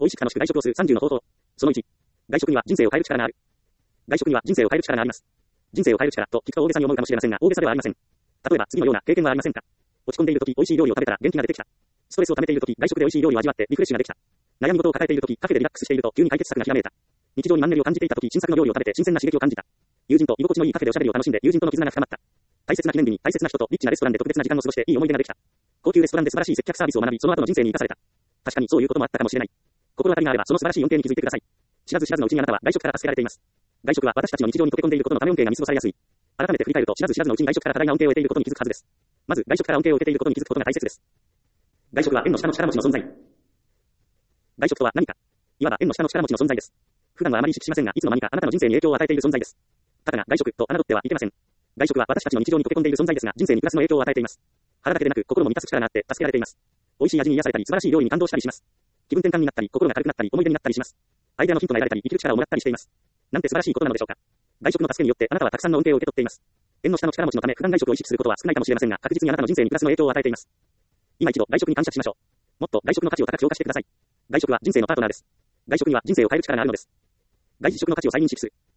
美味しく楽しく外食をする30の方法。その1。外食には人生を変える力がある。外食には人生を変える力があります。人生を変える力と聞くと大げさに思うかもしれませんが、大げさではありません。例えば次のような経験はありませんか。落ち込んでいるとき、美味しい料理を食べたら元気が出てきた。ストレスを溜めているとき、外食で美味しい料理を味わってリフレッシュができた。悩み事を抱えているとき、カフェでリラックスしていると急に解決策がひらめいた。日常にマンネリを感じていたとき、新作の料理を食べて新鮮な刺激を感じた。友人と居心地のいいカフェでおしゃべりを楽しんで友人との絆が深まった。大切な記念日に大切な人とリッチなレストランで特別な時間を過ごしていい思い出ができた。高級レストランで素晴らしい接客サービスを学び、その後の人生に生かされた。確かにそういうこともあったかもしれない。心当たりがあればその素晴らしい恩恵に気づいてください。知らず知らずのうちにあなたは外食から助けられています。外食は私たちの日常に溶け込んでいることのため恩恵が見過ごされやすい。改めて振り返ると知らず知らずのうちに外食から多大な恩恵を得ていることに気づくはずです。まず外食から恩恵を受けていることに気づくことが大切です。外食は縁の下の力持ちの存在。外食とは何か。いわば縁の下の力持ちの存在です。普段はあまり意識しませんが、いつの間にかあなたの人生に影響を与えている存在です。たかが外食と侮ってはいけません。外食は私たちの日常に溶け込んでいる存在ですが、人生にプラスの影響を与えています。腹だけでなく心も満たす力があって助けられています。美味しい味に癒されたり、素晴らしい料理に感動したりします。気分転換になったり、心が軽くなったり、思い出になったりします。アイデアのヒントが得られたり、生きる力をもらったりしています。なんて素晴らしいことなのでしょうか。外食の助けによってあなたはたくさんの恩恵を受け取っています。縁の下の力持ちのため普段外食を意識することは少ないかもしれませんが、確実にあなたの人生にプラスの影響を与えています。今一度外食に感謝しましょう。もっと外食の価値を高く評価してください。外食は人生のパートナーです。外食には人生を変える力があるのです。外食の価値を再認識する。